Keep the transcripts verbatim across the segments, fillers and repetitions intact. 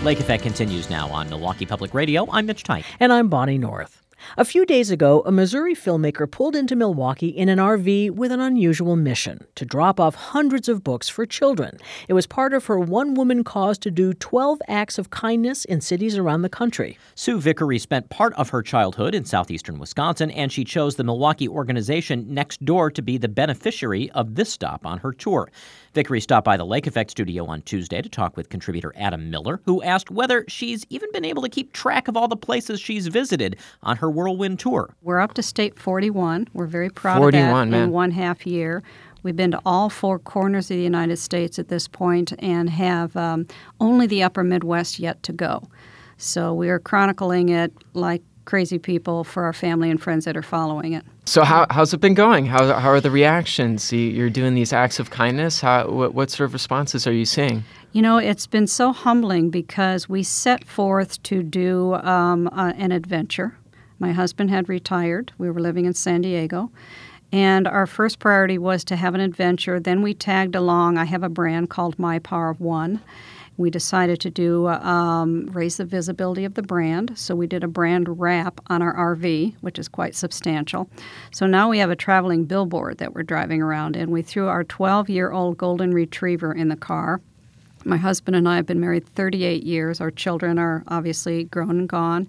Lake Effect continues now on Milwaukee Public Radio. I'm Mitch Tyke. And I'm Bonnie North. A few days ago, a Missouri filmmaker pulled into Milwaukee in an R V with an unusual mission: to drop off hundreds of books for children. It was part of her one-woman cause to do twelve acts of kindness in cities around the country. Sue Vickery spent part of her childhood in southeastern Wisconsin, and she chose the Milwaukee organization Next Door to be the beneficiary of this stop on her tour. Vickery stopped by the Lake Effect studio on Tuesday to talk with contributor Adam Miller, who asked whether she's even been able to keep track of all the places she's visited on her whirlwind tour. We're up to state forty-one. We're very proud forty-one, of that man. in one half year. We've been to all four corners of the United States at this point and have um, only the upper Midwest yet to go. So we are chronicling it like crazy people for our family and friends that are following it. So how how's it been going? How how are the reactions? You- You're doing these acts of kindness. How what, what sort of responses are you seeing? You know, it's been so humbling because we set forth to do um, uh, an adventure. My husband had retired. We were living in San Diego. And our first priority was to have an adventure. Then we tagged along. I have a brand called My Power of One. We decided to do um, raise the visibility of the brand. So we did a brand wrap on our R V, which is quite substantial. So now we have a traveling billboard that we're driving around in. We threw our twelve-year-old golden retriever in the car. My husband and I have been married thirty-eight years. Our children are obviously grown and gone.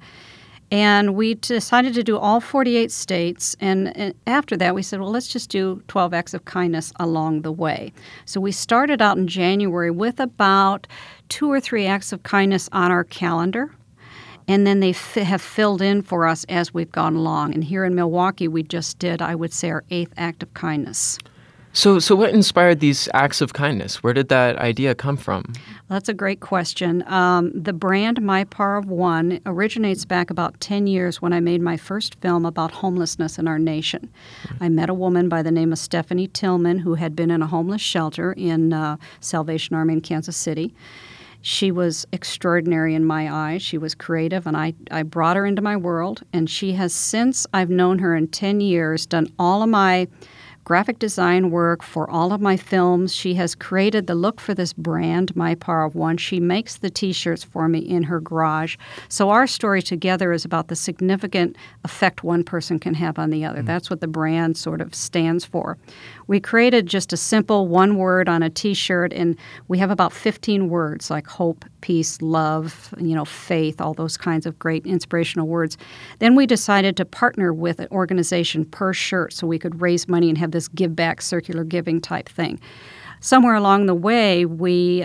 And we decided to do all forty-eight states. And, and after that, we said, well, let's just do twelve acts of kindness along the way. So we started out in January with about two or three acts of kindness on our calendar. And then they f- have filled in for us as we've gone along. And here in Milwaukee, we just did, I would say, our eighth act of kindness. So so what inspired these acts of kindness? Where did that idea come from? That's a great question. Um, the brand My Power of One originates back about ten years when I made my first film about homelessness in our nation. Mm-hmm. I met a woman by the name of Stephanie Tillman who had been in a homeless shelter in uh, Salvation Army in Kansas City. She was extraordinary in my eyes. She was creative, and I, I brought her into my world. And she has, since I've known her in ten years, done all of my graphic design work for all of my films. She has created the look for this brand, My Power of One. She makes the T-shirts for me in her garage. So our story together is about the significant effect one person can have on the other. Mm-hmm. That's what the brand sort of stands for. We created just a simple one word on a T-shirt, and we have about fifteen words like hope, peace, love, you know, faith, all those kinds of great inspirational words. Then we decided to partner with an organization per shirt so we could raise money and have this give back, circular giving type thing. Somewhere along the way, we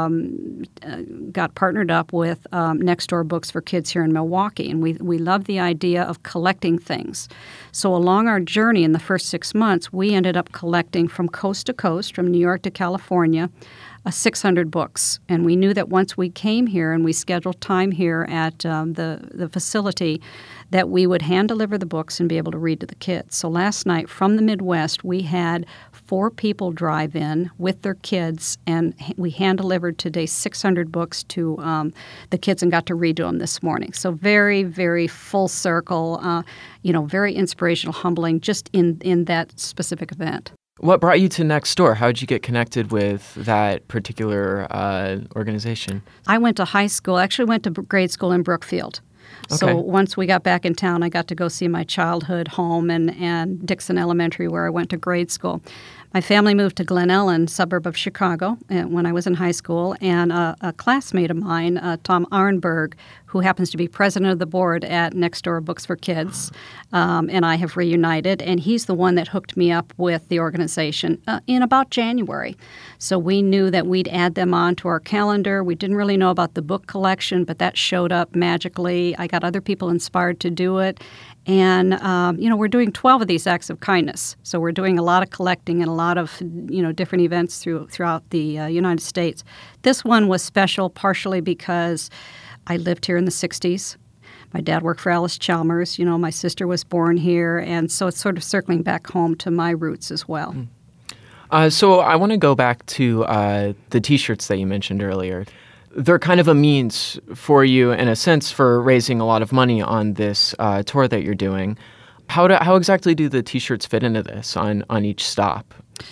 um, uh, got partnered up with um, Next Door Books for Kids here in Milwaukee, and we we love the idea of collecting things. So along our journey in the first six months, we ended up collecting from coast to coast, from New York to California, uh, six hundred books. And we knew that once we came here and we scheduled time here at um, the, the facility, that we would hand-deliver the books and be able to read to the kids. So last night, from the Midwest, we had four people drive in with their kids, and we hand-delivered today six hundred books to um, the kids and got to read to them this morning. So very, very full circle, uh, you know, very inspirational, humbling, just in, in that specific event. What brought you to Next Door? How did you get connected with that particular uh, organization? I went to high school, actually went to grade school in Brookfield. So Okay. once we got back in town, I got to go see my childhood home and, and Dixon Elementary, where I went to grade school. My family moved to Glen Ellen, suburb of Chicago, uh, when I was in high school, and a, a classmate of mine, uh, Tom Arnberg, who happens to be president of the board at Next Door Books for Kids, um, and I have reunited, and he's the one that hooked me up with the organization uh, in about January. So we knew that we'd add them on to our calendar. We didn't really know about the book collection, but that showed up magically. I got other people inspired to do it. And, um, you know, we're doing twelve of these acts of kindness. So we're doing a lot of collecting and a lot of, you know, different events through, throughout the uh, United States. This one was special partially because I lived here in the sixties. My dad worked for Alice Chalmers. You know, my sister was born here. And so it's sort of circling back home to my roots as well. Mm. Uh, so I want to go back to uh, the T-shirts that you mentioned earlier. They're kind of a means for you, in a sense, for raising a lot of money on this uh, tour that you're doing. How do, how exactly do the T-shirts fit into this on, on each stop?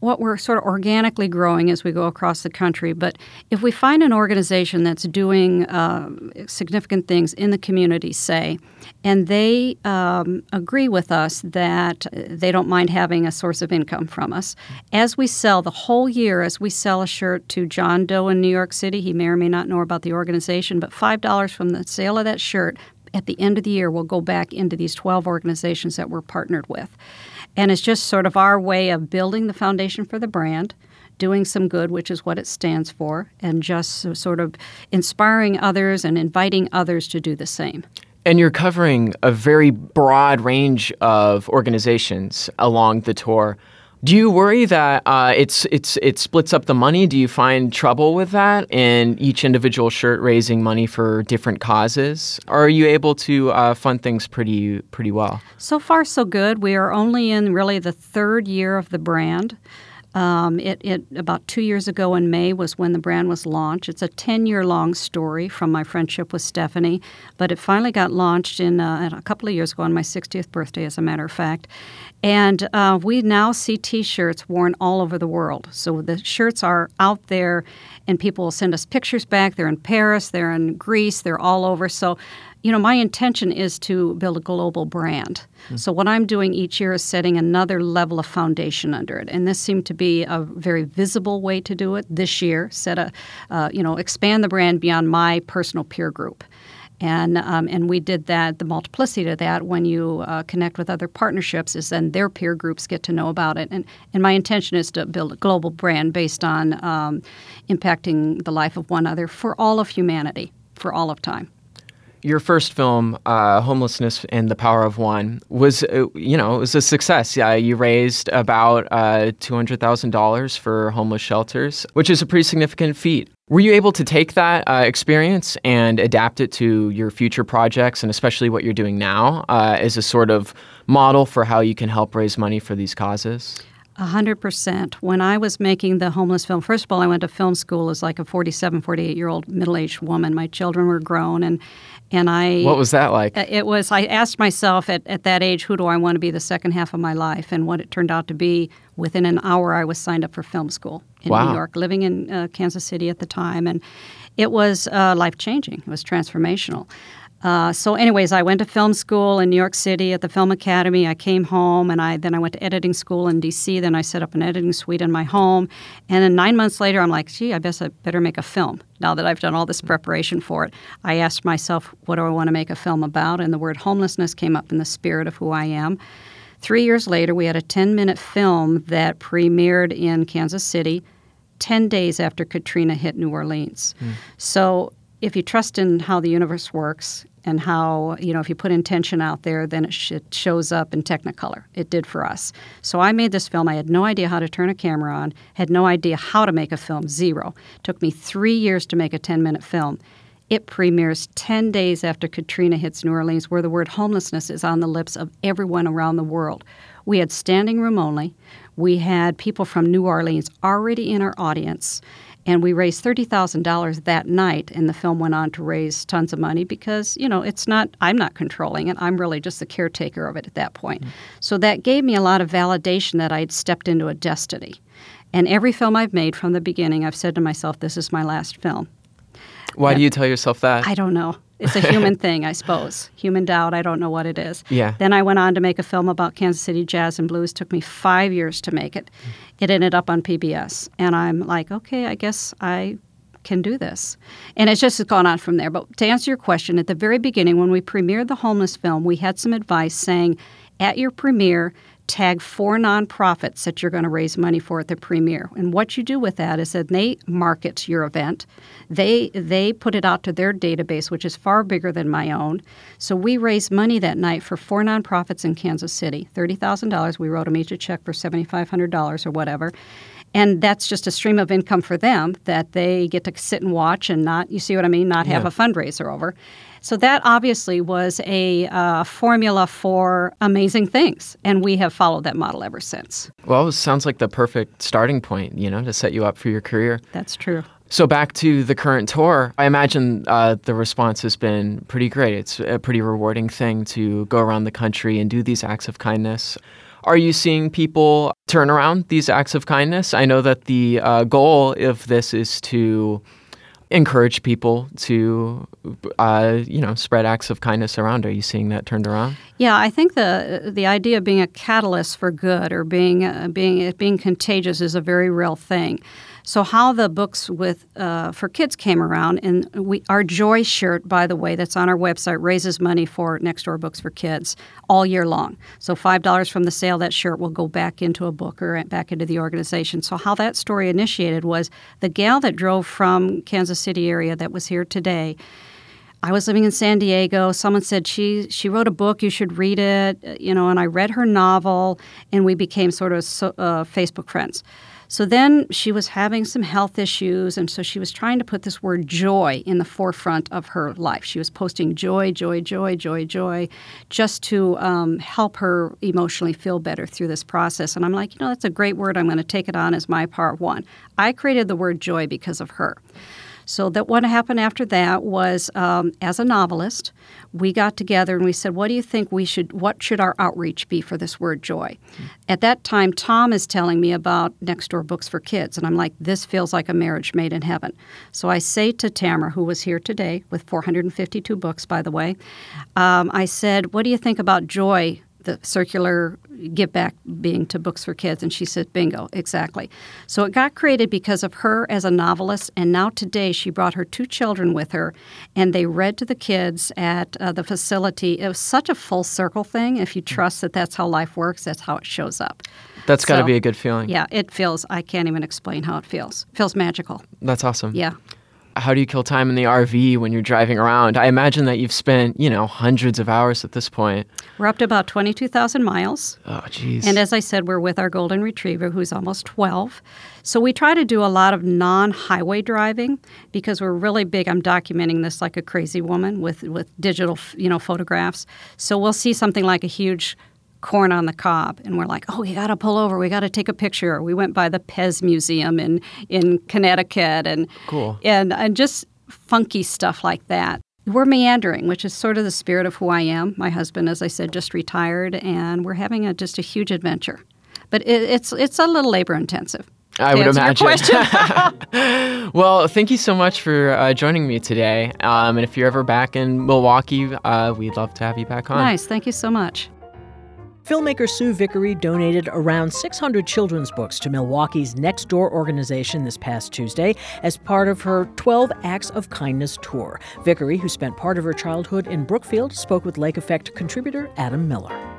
what we're sort of organically growing as we go across the country. But if we find an organization that's doing uh, significant things in the community, say, and they um, agree with us that they don't mind having a source of income from us, as we sell the whole year, as we sell a shirt to John Doe in New York City, he may or may not know about the organization, but five dollars from the sale of that shirt at the end of the year will go back into these twelve organizations that we're partnered with. And it's just sort of our way of building the foundation for the brand, doing some good, which is what it stands for, and just sort of inspiring others and inviting others to do the same. And you're covering a very broad range of organizations along the tour. Do you worry that uh, it's it's it splits up the money? Do you find trouble with that in each individual shirt raising money for different causes? Or are you able to uh, fund things pretty pretty well? So far, so good. We are only in really the third year of the brand. Um, it, it about two years ago in May was when the brand was launched. It's a ten-year-long story from my friendship with Stephanie, but it finally got launched in uh, a couple of years ago on my sixtieth birthday, as a matter of fact. And uh, we now see T-shirts worn all over the world. So the shirts are out there, and people will send us pictures back. They're in Paris, they're in Greece, they're all over. So, you know, my intention is to build a global brand. Mm. So what I'm doing each year is setting another level of foundation under it. And this seemed to be a very visible way to do it this year, set a, uh, you know, expand the brand beyond my personal peer group. And um, and we did that, the multiplicity of that, when you uh, connect with other partnerships, is then their peer groups get to know about it. And and my intention is to build a global brand based on um, impacting the life of one other for all of humanity, for all of time. Your first film, uh, Homelessness and the Power of One, was, uh, you know, it was a success. Uh, you raised about uh, two hundred thousand dollars for homeless shelters, which is a pretty significant feat. Were you able to take that uh, experience and adapt it to your future projects, and especially what you're doing now, uh, as a sort of model for how you can help raise money for these causes? A hundred percent. When I was making the homeless film, first of all, I went to film school as like a forty-seven, forty-eight-year-old middle-aged woman. My children were grown, and and I... What was that like? It was, I asked myself at, at that age, who do I want to be the second half of my life? And what it turned out to be, within an hour, I was signed up for film school in Wow. New York, living in uh, Kansas City at the time. And it was uh, life-changing. It was transformational. Uh, so anyways, I went to film school in New York City at the Film Academy. I came home, and I then I went to editing school in D C Then I set up an editing suite in my home. And then nine months later, I'm like, gee, I guess I better make a film now that I've done all this preparation for it. I asked myself, what do I want to make a film about? And the word homelessness came up in the spirit of who I am. Three years later, we had a ten-minute film that premiered in Kansas City ten days after Katrina hit New Orleans. Mm. So if you trust in how the universe works and how, you know, if you put intention out there, then it, sh- it shows up in Technicolor. It did for us. So I made this film. I had no idea how to turn a camera on, had no idea how to make a film, zero. It took me three years to make a ten-minute film. It premieres ten days after Katrina hits New Orleans, where the word homelessness is on the lips of everyone around the world. We had standing room only. We had people from New Orleans already in our audience. And we raised thirty thousand dollars that night, and the film went on to raise tons of money because, you know, it's not, I'm not controlling it. I'm really just the caretaker of it at that point. Mm-hmm. So that gave me a lot of validation that I'd stepped into a destiny. And every film I've made from the beginning, I've said to myself, this is my last film. Why But do you tell yourself that? I don't know. It's a human thing, I suppose. Human doubt. I don't know what it is. Yeah. Then I went on to make a film about Kansas City jazz and blues. It took me five years to make it. It ended up on P B S. And I'm like, okay, I guess I can do this. And it's just gone on from there. But to answer your question, at the very beginning, when we premiered the homeless film, we had some advice saying, at your premiere, tag four nonprofits that you're going to raise money for at the premiere. And what you do with that is that they market your event. They they put it out to their database, which is far bigger than my own. So we raised money that night for four nonprofits in Kansas City, thirty thousand dollars. We wrote them each a check for seven thousand five hundred dollars or whatever. And that's just a stream of income for them that they get to sit and watch and not, you see what I mean, not have yeah. a fundraiser over. So that obviously was a uh, formula for amazing things, and we have followed that model ever since. Well, it sounds like the perfect starting point, you know, to set you up for your career. That's true. So back to the current tour, I imagine uh, the response has been pretty great. It's a pretty rewarding thing to go around the country and do these acts of kindness. Are you seeing people turn around these acts of kindness? I know that the uh, goal of this is to encourage people to, uh, you know, spread acts of kindness around. Are you seeing that turned around? Yeah, I think the the idea of being a catalyst for good or being uh, being being contagious is a very real thing. So how the books with uh, for kids came around, and we our Joy shirt, by the way, that's on our website, raises money for Next Door Books for Kids all year long. So five dollars from the sale of that shirt will go back into a book or back into the organization. So how that story initiated was the gal that drove from Kansas City area that was here today. I was living in San Diego. Someone said she she wrote a book. You should read it, you know. And I read her novel, and we became sort of so, uh, Facebook friends. So then she was having some health issues, and so she was trying to put this word joy in the forefront of her life. She was posting joy, joy, joy, joy, joy, just to um, help her emotionally feel better through this process. And I'm like, you know, that's a great word. I'm going to take it on as my part one. I created the word joy because of her. So that what happened after that was, um, as a novelist, we got together and we said, what do you think we should, what should our outreach be for this word joy? Mm-hmm. At that time, Tom is telling me about Next Door Books for Kids, and I'm like, this feels like a marriage made in heaven. So I say to Tamara, who was here today with four hundred fifty-two books, by the way, um, I said, what do you think about joy, the circular give back being to Books for Kids? And she said, bingo, exactly. So it got created because of her as a novelist, and now today she brought her two children with her, and they read to the kids at uh, the facility. It was such a full circle thing. If you trust that that's how life works, that's how it shows up. That's got to so, be a good feeling. Yeah, it feels, I can't even explain how it feels. It feels magical. That's awesome. Yeah. How do you kill time in the R V when you're driving around? I imagine that you've spent, you know, hundreds of hours at this point. We're up to about twenty-two thousand miles. Oh, geez. And as I said, we're with our golden retriever, who's almost twelve. So we try to do a lot of non-highway driving because we're really big. I'm documenting this like a crazy woman with, with digital, you know, photographs. So we'll see something like a huge corn on the cob, and we're like, oh, we got to pull over. We got to take a picture. We went by the Pez Museum in, in Connecticut, and, cool. and and just funky stuff like that. We're meandering, which is sort of the spirit of who I am. My husband, as I said, just retired, and we're having a, just a huge adventure. But it, it's it's a little labor intensive. I would imagine. Well, thank you so much for uh, joining me today. Um, and if you're ever back in Milwaukee, uh, we'd love to have you back on. Nice. Thank you so much. Filmmaker Sue Vickery donated around six hundred children's books to Milwaukee's Next Door organization this past Tuesday as part of her twelve Acts of Kindness tour. Vickery, who spent part of her childhood in Brookfield, spoke with Lake Effect contributor Adam Miller.